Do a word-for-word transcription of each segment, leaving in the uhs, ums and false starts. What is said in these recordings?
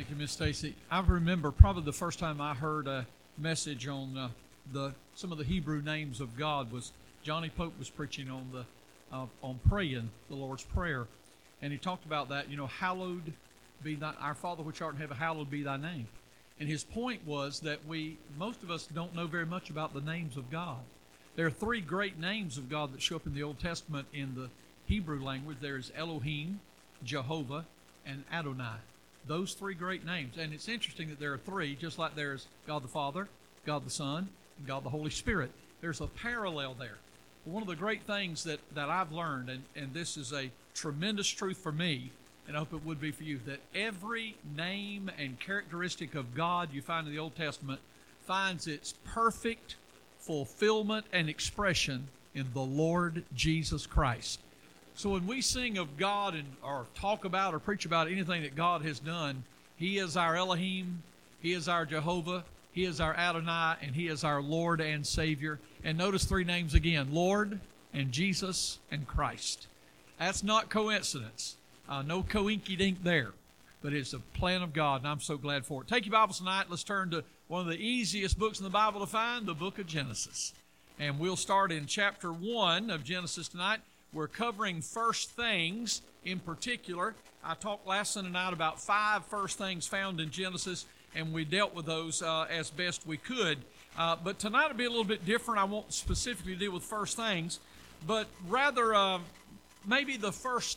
Thank you, Miss Stacy. I remember probably the first time I heard a message on uh, the some of the Hebrew names of God was Johnny Pope was preaching on the uh, on praying the Lord's Prayer, and he talked about that. You know, hallowed be thy, our Father which art in heaven, hallowed be thy name. And his point was that we most of us don't know very much about the names of God. There are three great names of God that show up in the Old Testament in the Hebrew language. There's Elohim, Jehovah, and Adonai. Those three great names. And it's interesting that there are three, just like there's God the Father, God the Son, and God the Holy Spirit. There's a parallel there. One of the great things that, that I've learned, and, and this is a tremendous truth for me, and I hope it would be for you, that every name and characteristic of God you find in the Old Testament finds its perfect fulfillment and expression in the Lord Jesus Christ. So when we sing of God and or talk about or preach about anything that God has done, He is our Elohim, He is our Jehovah, He is our Adonai, and He is our Lord and Savior. And notice three names again, Lord and Jesus and Christ. That's not coincidence. Uh, no coinky-dink there, but it's a plan of God, and I'm so glad for it. Take your Bibles tonight. Let's turn to one of the easiest books in the Bible to find, the book of Genesis. And we'll start in chapter one of Genesis tonight. We're covering first things in particular. I talked last Sunday night about five first things found in Genesis, and we dealt with those uh, as best we could. Uh, but tonight will be a little bit different. I won't specifically deal with first things, but rather uh, maybe the first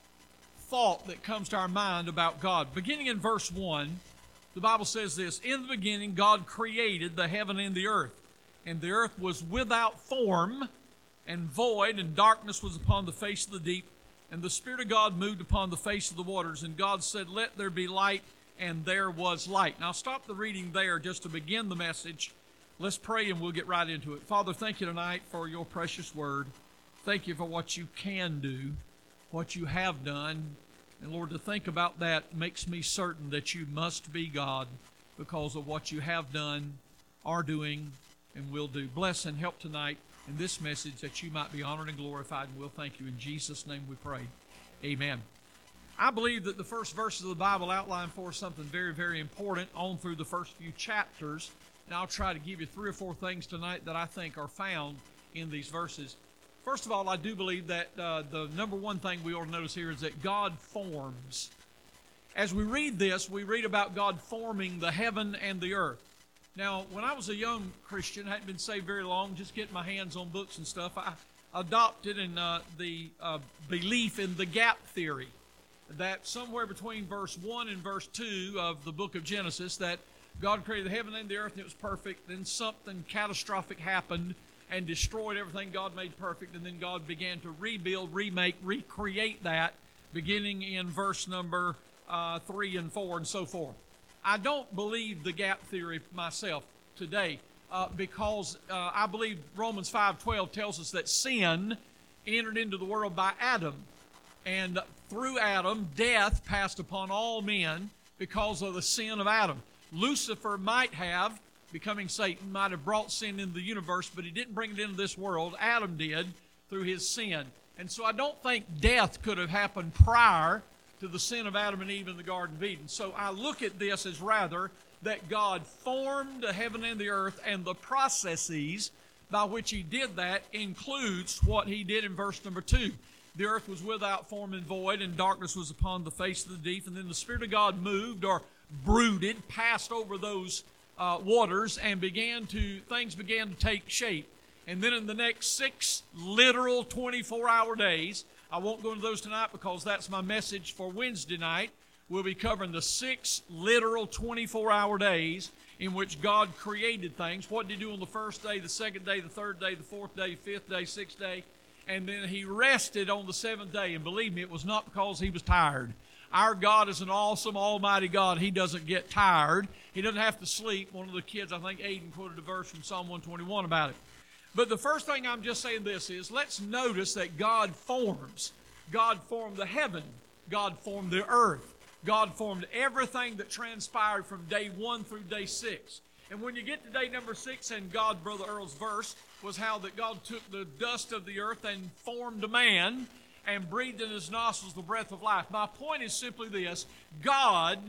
thought that comes to our mind about God. Beginning in verse one, the Bible says this, "In the beginning God created the heaven and the earth, and the earth was without form and void, and darkness was upon the face of the deep, and the Spirit of God moved upon the face of the waters. And God said, let there be light, and there was light." Now stop the reading there just to begin the message. Let's pray and we'll get right into it. Father, thank you tonight for your precious word. Thank you for what you can do, what you have done. And Lord, to think about that makes me certain that you must be God because of what you have done, are doing, and will do. Bless and help tonight in this message that you might be honored and glorified, and we'll thank you. In Jesus' name we pray. Amen. I believe that the first verses of the Bible outline for us something very, very important on through the first few chapters. And I'll try to give you three or four things tonight that I think are found in these verses. First of all, I do believe that uh, the number one thing we ought to notice here is that God forms. As we read this, we read about God forming the heaven and the earth. Now, when I was a young Christian, I hadn't been saved very long, just getting my hands on books and stuff, I adopted in, uh, the uh, belief in the gap theory, that somewhere between verse one and verse two of the book of Genesis, that God created the heaven and the earth and it was perfect, then something catastrophic happened and destroyed everything God made perfect, and then God began to rebuild, remake, recreate that, beginning in verse number uh, three and four and so forth. I don't believe the gap theory myself today uh, because uh, I believe Romans five twelve tells us that sin entered into the world by Adam. And through Adam, death passed upon all men because of the sin of Adam. Lucifer might have, becoming Satan, might have brought sin into the universe, but he didn't bring it into this world. Adam did through his sin. And so I don't think death could have happened prior to the sin of Adam and Eve in the Garden of Eden. So I look at this as rather that God formed the heaven and the earth, and the processes by which he did that includes what he did in verse number two. The earth was without form and void, and darkness was upon the face of the deep, and then the Spirit of God moved or brooded, passed over those uh, waters, and began to, things began to take shape. And then in the next six literal twenty-four hour days, I won't go into those tonight because that's my message for Wednesday night. We'll be covering the six literal twenty-four hour days in which God created things. What did he do on the first day, the second day, the third day, the fourth day, fifth day, sixth day? And then he rested on the seventh day. And believe me, it was not because he was tired. Our God is an awesome, almighty God. He doesn't get tired. He doesn't have to sleep. One of the kids, I think Aiden, quoted a verse from Psalm one twenty-one about it. But the first thing I'm just saying this is, let's notice that God forms. God formed the heaven. God formed the earth. God formed everything that transpired from day one through day six. And when you get to day number six, and God, Brother Earl's verse was how that God took the dust of the earth and formed a man and breathed in his nostrils the breath of life. My point is simply this: God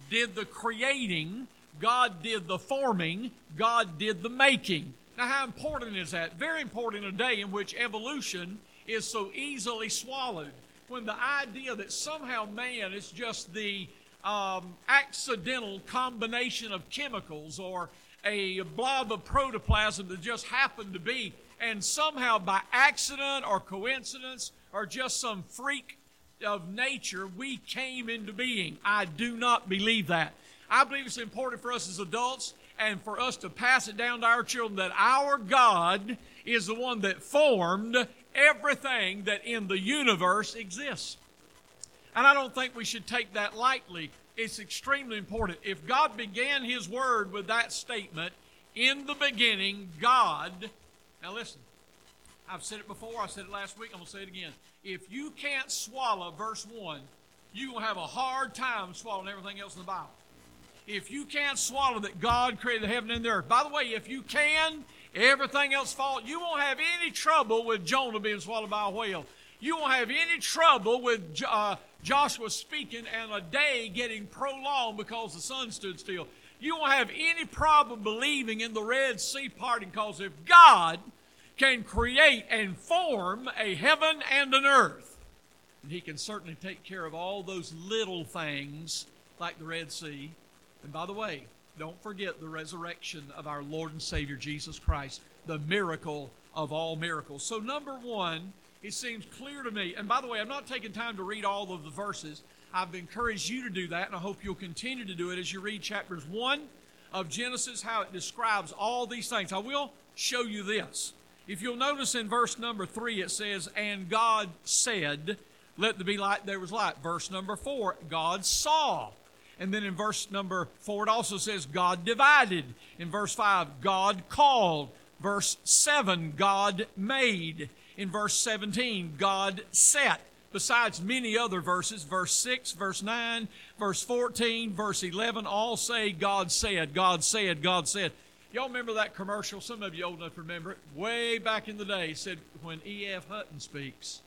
did the creating, God did the forming, God did the making. Now, how important is that? Very important in a day in which evolution is so easily swallowed. When the idea that somehow man is just the um, accidental combination of chemicals or a blob of protoplasm that just happened to be, and somehow by accident or coincidence or just some freak of nature, we came into being. I do not believe that. I believe it's important for us as adults and for us to pass it down to our children that our God is the one that formed everything that in the universe exists. And I don't think we should take that lightly. It's extremely important. If God began His Word with that statement, in the beginning, God... Now listen, I've said it before, I said it last week, I'm going to say it again. If you can't swallow verse one, you're going to have a hard time swallowing everything else in the Bible. If you can't swallow that God created the heaven and the earth. By the way, if you can, everything else falls. You won't have any trouble with Jonah being swallowed by a whale. You won't have any trouble with uh, Joshua speaking and a day getting prolonged because the sun stood still. You won't have any problem believing in the Red Sea parting, because if God can create and form a heaven and an earth, and He can certainly take care of all those little things like the Red Sea. And by the way, don't forget the resurrection of our Lord and Savior Jesus Christ, the miracle of all miracles. So number one, it seems clear to me, and by the way, I'm not taking time to read all of the verses. I've encouraged you to do that, and I hope you'll continue to do it as you read chapters one of Genesis, how it describes all these things. I will show you this. If you'll notice in verse number three, it says, and God said, let there be light, there was light. Verse number four, God saw. And then in verse number four, it also says, God divided. In verse five, God called. Verse seven, God made. In verse seventeen, God set. Besides many other verses, verse six, verse nine, verse fourteen, verse eleven, all say God said, God said, God said. Y'all remember that commercial? Some of you old enough to remember it. Way back in the day, it said, when E F. Hutton speaks,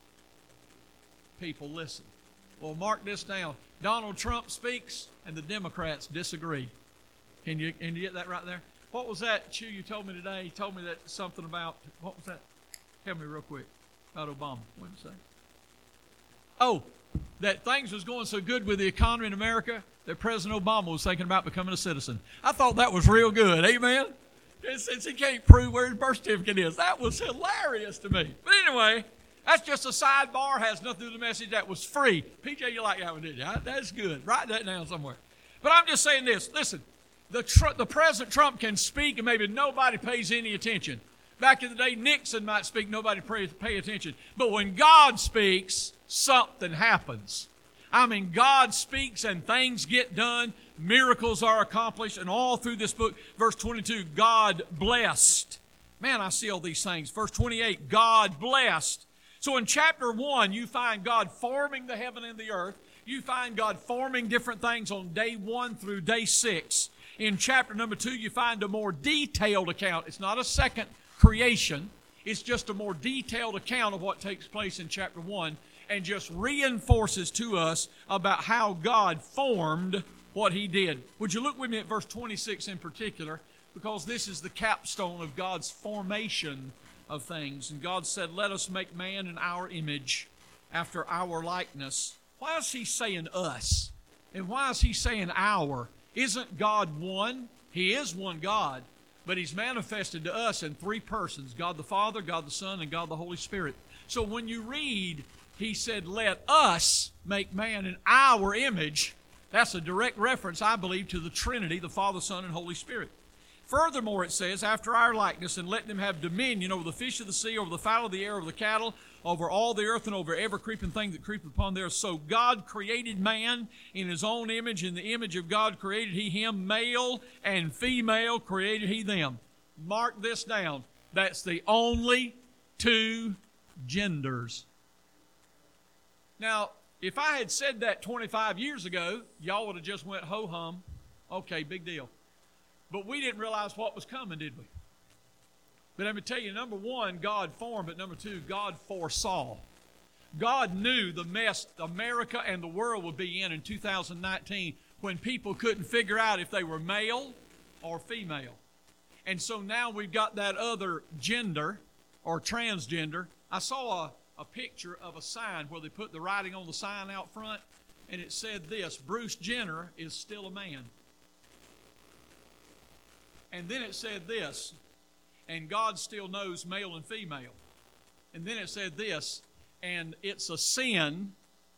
people listen. Well, mark this down. Donald Trump speaks, and the Democrats disagree. Can you, can you get that right there? What was that, Chew, you told me today? You told me that something about, what was that? Tell me real quick about Obama. What did you say? Oh, that things was going so good with the economy in America that President Obama was thinking about becoming a citizen. I thought that was real good. Amen? And since he can't prove where his birth certificate is. That was hilarious to me. But anyway, that's just a sidebar. Has nothing to do with the message. That was free. P J, you like that one, did you? That's good. Write that down somewhere. But I'm just saying this. Listen, the, tr- the President Trump can speak and maybe nobody pays any attention. Back in the day, Nixon might speak, nobody pay, pay attention. But when God speaks, something happens. I mean, God speaks and things get done. Miracles are accomplished. And all through this book, verse twenty-two, God blessed. Man, I see all these things. Verse twenty-eight, God blessed. So in chapter one, you find God forming the heaven and the earth. You find God forming different things on day one through day six. In chapter number two, you find a more detailed account. It's not a second creation. It's just a more detailed account of what takes place in chapter one, and just reinforces to us about how God formed what He did. Would you look with me at verse twenty-six in particular, because this is the capstone of God's formation of things. And God said, let us make man in our image, after our likeness. Why is He saying us? And why is He saying our? Isn't God one? He is one God. But He's manifested to us in three persons, God the Father, God the Son, and God the Holy Spirit. So when you read, He said, let us make man in our image, that's a direct reference, I believe, to the Trinity, the Father, Son, and Holy Spirit. Furthermore, it says, after our likeness, and let them have dominion over the fish of the sea, over the fowl of the air, over the cattle, over all the earth, and over every creeping thing that creepeth upon the earth. So God created man in His own image. In the image of God created He him, male and female created He them. Mark this down. That's the only two genders. Now, if I had said that twenty-five years ago, y'all would have just went ho-hum. Okay, big deal. But we didn't realize what was coming, did we? But let me tell you, number one, God formed, but number two, God foresaw. God knew the mess America and the world would be in in two thousand nineteen when people couldn't figure out if they were male or female. And so now we've got that other gender or transgender. I saw a, a picture of a sign where they put the writing on the sign out front, and it said this: Bruce Jenner is still a man. And then it said this: and God still knows male and female. And then it said this: and it's a sin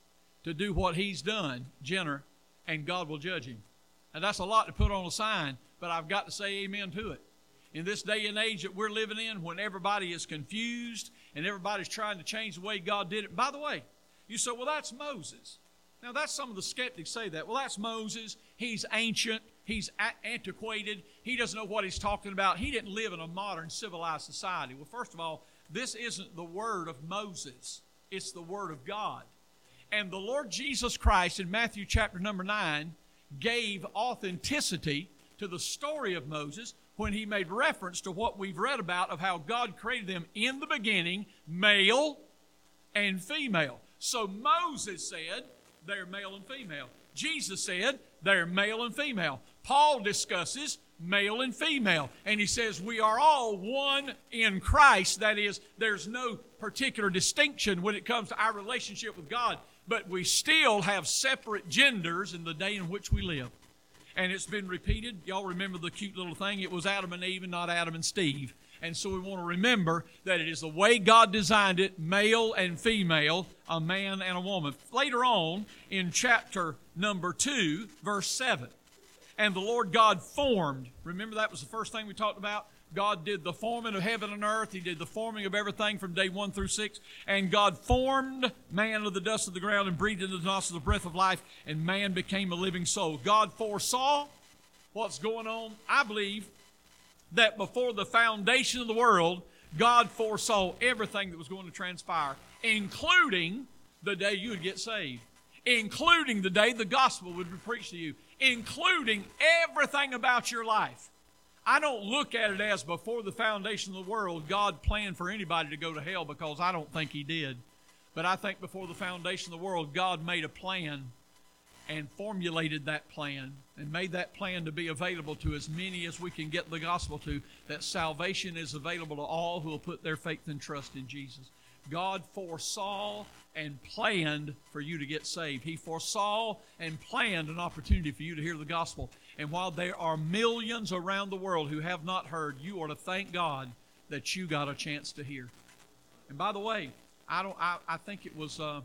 to do what he's done, Jenner, and God will judge him. Now that's a lot to put on a sign, but I've got to say amen to it. In this day and age that we're living in, when everybody is confused and everybody's trying to change the way God did it. By the way, you say, well, that's Moses. Now, that's some of the skeptics say that. Well, that's Moses. He's ancient. He's a- antiquated. He doesn't know what he's talking about. He didn't live in a modern civilized society. Well, first of all, this isn't the word of Moses. It's the word of God. And the Lord Jesus Christ in Matthew chapter number nine gave authenticity to the story of Moses when he made reference to what we've read about of how God created them in the beginning, male and female. So Moses said they're male and female. Jesus said they're male and female. Paul discusses male and female. And he says we are all one in Christ. That is, there's no particular distinction when it comes to our relationship with God. But we still have separate genders in the day in which we live. And it's been repeated. Y'all remember the cute little thing? It was Adam and Eve and not Adam and Steve. And so we want to remember that it is the way God designed it, male and female, a man and a woman. Later on in chapter number two, verse seven, and the Lord God formed. Remember that was the first thing we talked about? God did the forming of heaven and earth. He did the forming of everything from day one through six. And God formed man of the dust of the ground and breathed into the nostrils the breath of life, and man became a living soul. God foresaw what's going on. I believe that before the foundation of the world, God foresaw everything that was going to transpire, including the day you would get saved, including the day the gospel would be preached to you, including everything about your life. I don't look at it as before the foundation of the world, God planned for anybody to go to hell, because I don't think He did. But I think before the foundation of the world, God made a plan and formulated that plan and made that plan to be available to as many as we can get the gospel to, that salvation is available to all who will put their faith and trust in Jesus. God foresaw and planned for you to get saved. He foresaw and planned an opportunity for you to hear the gospel. And while there are millions around the world who have not heard, you ought to thank God that you got a chance to hear. And by the way, I don't. I, I think it was uh,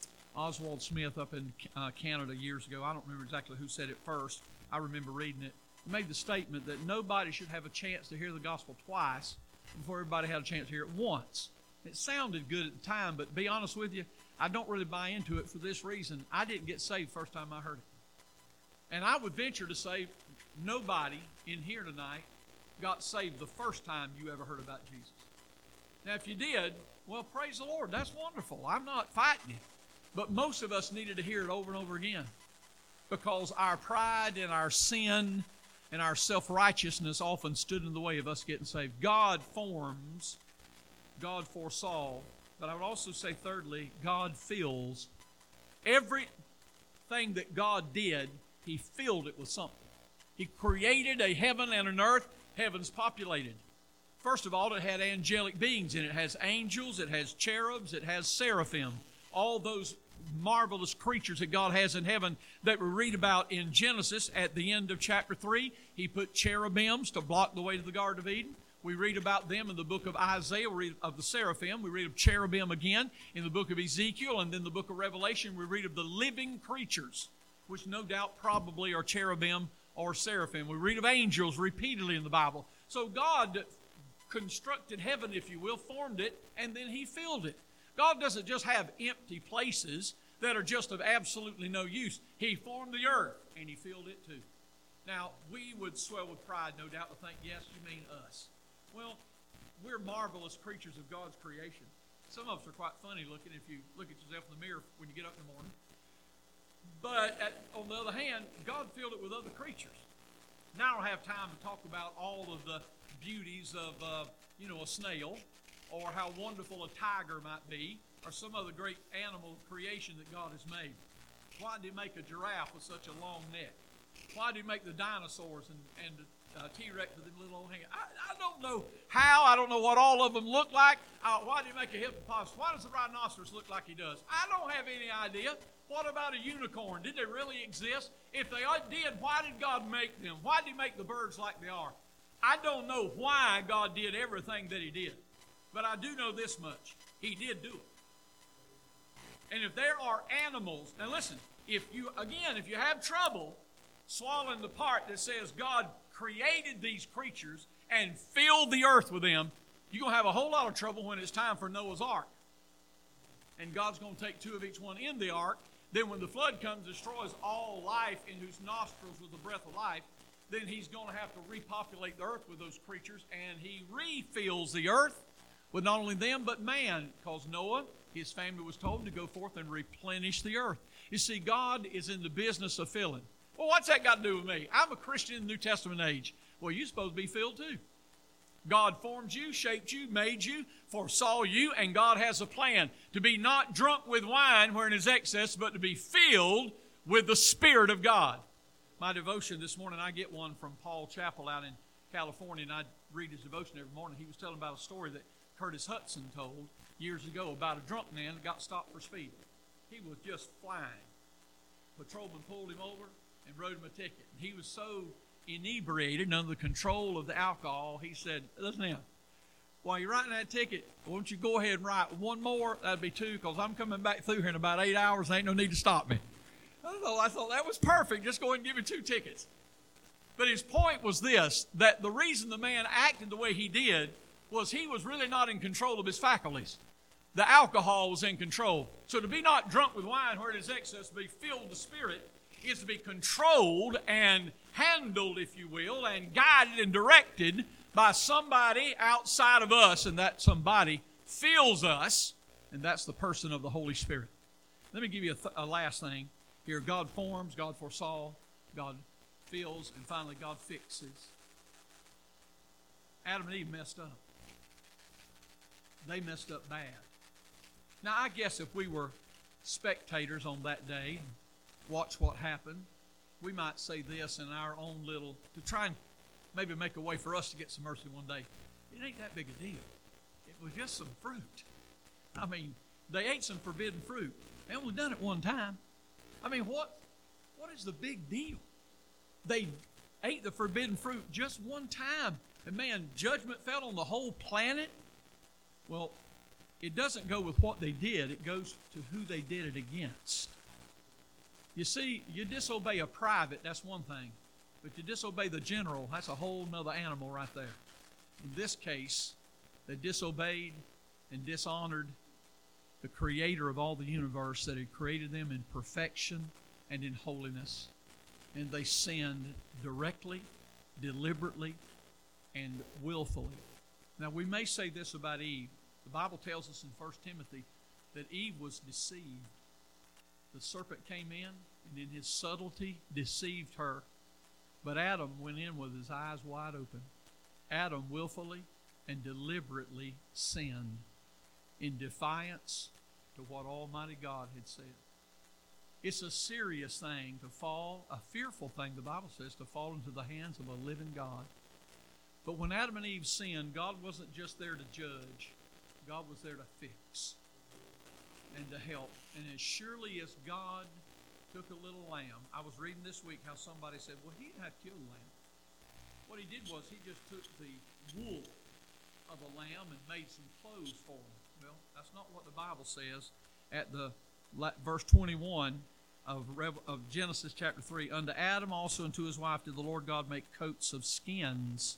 Oswald Smith up in uh, Canada years ago. I don't remember exactly who said it first. I remember reading it. He made the statement that nobody should have a chance to hear the gospel twice before everybody had a chance to hear it once. It sounded good at the time, but to be honest with you, I don't really buy into it for this reason. I didn't get saved the first time I heard it. And I would venture to say nobody in here tonight got saved the first time you ever heard about Jesus. Now, if you did, well, praise the Lord. That's wonderful. I'm not fighting you. But most of us needed to hear it over and over again, because our pride and our sin and our self-righteousness often stood in the way of us getting saved. God forms, God foresaw, but I would also say thirdly, God fills. Everything that God did, He filled it with something. He created a heaven and an earth. Heaven's populated. First of all, it had angelic beings in it. It has angels, it has cherubs, it has seraphim. All those marvelous creatures that God has in heaven that we read about in Genesis at the end of chapter three. He put cherubims to block the way to the Garden of Eden. We read about them in the book of Isaiah. We read of the seraphim. We read of cherubim again in the book of Ezekiel. And then the book of Revelation, we read of the living creatures, which no doubt probably are cherubim or seraphim. We read of angels repeatedly in the Bible. So God constructed heaven, if you will, formed it, and then He filled it. God doesn't just have empty places that are just of absolutely no use. He formed the earth, and He filled it too. Now, we would swell with pride, no doubt, to think, yes, you mean us. Well, we're marvelous creatures of God's creation. Some of us are quite funny looking if you look at yourself in the mirror when you get up in the morning. But at, on the other hand, God filled it with other creatures. Now I don't have time to talk about all of the beauties of, uh, you know, a snail, or how wonderful a tiger might be, or some other great animal creation that God has made. Why did He make a giraffe with such a long neck? Why did he make the dinosaurs and, and uh, T-Rex with them little old hands? I, I don't know how. I don't know what all of them look like. Uh, why did he make a hippopotamus? Why does the rhinoceros look like he does? I don't have any idea. What about a unicorn? Did they really exist? If they did, why did God make them? Why did he make the birds like they are? I don't know why God did everything that he did. But I do know this much. He did do it. And if there are animals, now listen, if you, again, if you have trouble swallowing the part that says God created these creatures and filled the earth with them, you're going to have a whole lot of trouble when it's time for Noah's Ark. And God's going to take two of each one in the ark. Then when the flood comes, destroys all life in whose nostrils was the breath of life, then he's going to have to repopulate the earth with those creatures, and he refills the earth with not only them but man, because Noah, his family, was told to go forth and replenish the earth. You see, God is in the business of filling. Well, what's that got to do with me? I'm a Christian in the New Testament age. Well, you're supposed to be filled too. God formed you, shaped you, made you, foresaw you, and God has a plan to be not drunk with wine wherein is excess, but to be filled with the Spirit of God. My devotion this morning, I get one from Paul Chappell out in California, and I read his devotion every morning. He was telling about a story that Curtis Hudson told years ago about a drunk man that got stopped for speeding. He was just flying. Patrolman pulled him over and wrote him a ticket. He was so inebriated, under the control of the alcohol, he said, listen here, while you're writing that ticket, why don't you go ahead and write one more? That'd be two, because I'm coming back through here in about eight hours and ain't no need to stop me. I thought, I thought that was perfect. Just go ahead and give me two tickets. But his point was this, that the reason the man acted the way he did was he was really not in control of his faculties. The alcohol was in control. So to be not drunk with wine where it is excess, to be filled with the Spirit, is to be controlled and handled, if you will, and guided and directed by somebody outside of us, and that somebody fills us, and that's the person of the Holy Spirit. Let me give you a, th- a last thing here. God forms, God foresaw, God fills, and finally God fixes. Adam and Eve messed up. They messed up bad. Now, I guess if we were spectators on that day and watch what happened, we might say this in our own little, to try and maybe make a way for us to get some mercy one day. It ain't that big a deal. It was just some fruit. I mean, they ate some forbidden fruit. They only done it one time. I mean, what, what is the big deal? They ate the forbidden fruit just one time. And man, judgment fell on the whole planet. Well, it doesn't go with what they did. It goes to who they did it against. You see, you disobey a private, that's one thing. But you disobey the general, that's a whole nother animal right there. In this case, they disobeyed and dishonored the creator of all the universe that had created them in perfection and in holiness. And they sinned directly, deliberately, and willfully. Now, we may say this about Eve. The Bible tells us in First Timothy that Eve was deceived. The serpent came in and in his subtlety deceived her. But Adam went in with his eyes wide open. Adam willfully and deliberately sinned in defiance to what Almighty God had said. It's a serious thing to fall, a fearful thing, the Bible says, to fall into the hands of a living God. But when Adam and Eve sinned, God wasn't just there to judge. God was there to fix and to help. And as surely as God took a little lamb, I was reading this week how somebody said, well, he didn't have to kill the lamb. What he did was he just took the wool of a lamb and made some clothes for him. Well, that's not what the Bible says. At the verse twenty-one of, of Genesis chapter three, unto Adam also and to his wife did the Lord God make coats of skins.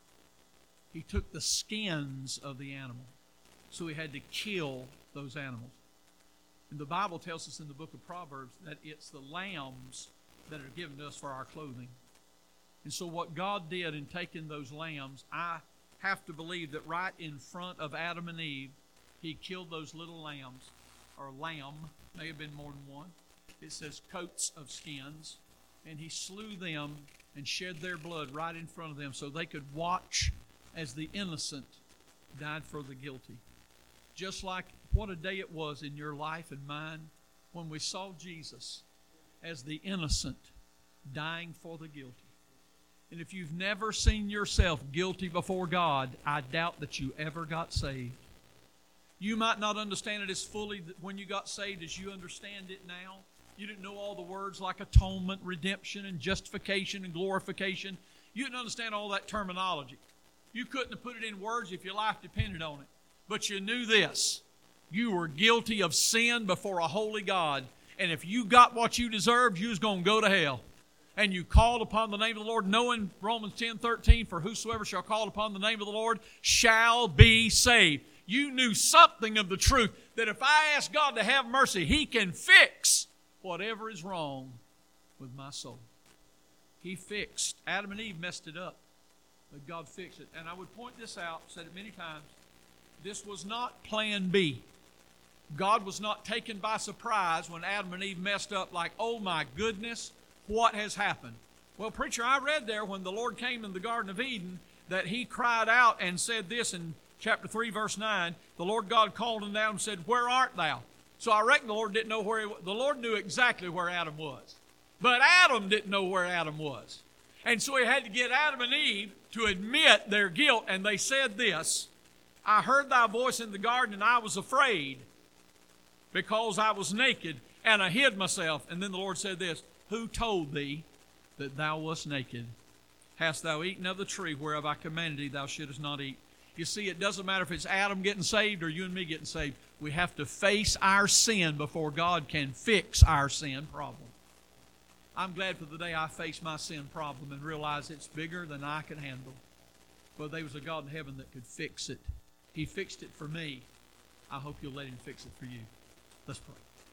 He took the skins of the animal. So he had to kill those animals. And the Bible tells us in the book of Proverbs that it's the lambs that are given to us for our clothing. And so what God did in taking those lambs, I have to believe that right in front of Adam and Eve, he killed those little lambs, or lamb, may have been more than one. It says coats of skins. And he slew them and shed their blood right in front of them so they could watch as the innocent died for the guilty. Just like what a day it was in your life and mine when we saw Jesus as the innocent dying for the guilty. And if you've never seen yourself guilty before God, I doubt that you ever got saved. You might not understand it as fully when you got saved as you understand it now. You didn't know all the words like atonement, redemption, and justification and glorification. You didn't understand all that terminology. You couldn't have put it in words if your life depended on it. But you knew this. You were guilty of sin before a holy God. And if you got what you deserved, you was going to go to hell. And you called upon the name of the Lord, knowing Romans ten thirteen, for whosoever shall call upon the name of the Lord shall be saved. You knew something of the truth, that if I ask God to have mercy, He can fix whatever is wrong with my soul. He fixed. Adam and Eve messed it up, but God fixed it. And I would point this out, said it many times, this was not plan B. God was not taken by surprise when Adam and Eve messed up like, oh my goodness, what has happened? Well, preacher, I read there when the Lord came in the Garden of Eden that He cried out and said this in chapter three, verse nine. The Lord God called him down and said, where art thou? So I reckon the Lord didn't know where he was. The Lord knew exactly where Adam was. But Adam didn't know where Adam was. And so He had to get Adam and Eve to admit their guilt. And they said this, I heard thy voice in the garden and I was afraid because I was naked and I hid myself. And then the Lord said this, who told thee that thou wast naked? Hast thou eaten of the tree whereof I commanded thee thou shouldest not eat? You see, it doesn't matter if it's Adam getting saved or you and me getting saved. We have to face our sin before God can fix our sin problem. I'm glad for the day I face my sin problem and realize it's bigger than I can handle. But there was a God in heaven that could fix it. He fixed it for me. I hope you'll let Him fix it for you. Let's pray.